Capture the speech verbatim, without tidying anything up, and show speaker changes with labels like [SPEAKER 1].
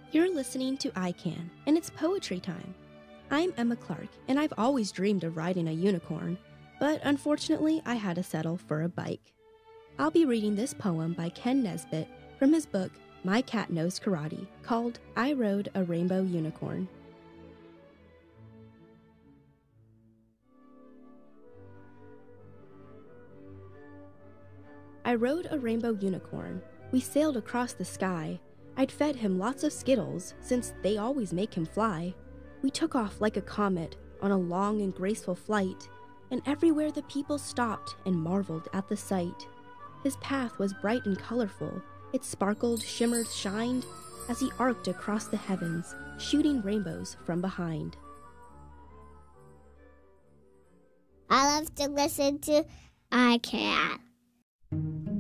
[SPEAKER 1] You're listening to I Can, and it's poetry time. I'm Emma Clark, and I've always dreamed of riding a unicorn, but unfortunately I had to settle for a bike. I'll be reading this poem by Ken Nesbitt from his book, My Cat Knows Karate, called I Rode a Rainbow Unicorn. I rode a rainbow unicorn. We sailed across the sky. I'd fed him lots of Skittles, since they always make him fly. We took off like a comet on a long and graceful flight, and everywhere the people stopped and marveled at the sight. His path was bright and colorful. It sparkled, shimmered, shined, as he arced across the heavens, shooting rainbows from behind.
[SPEAKER 2] I love to listen to I Can.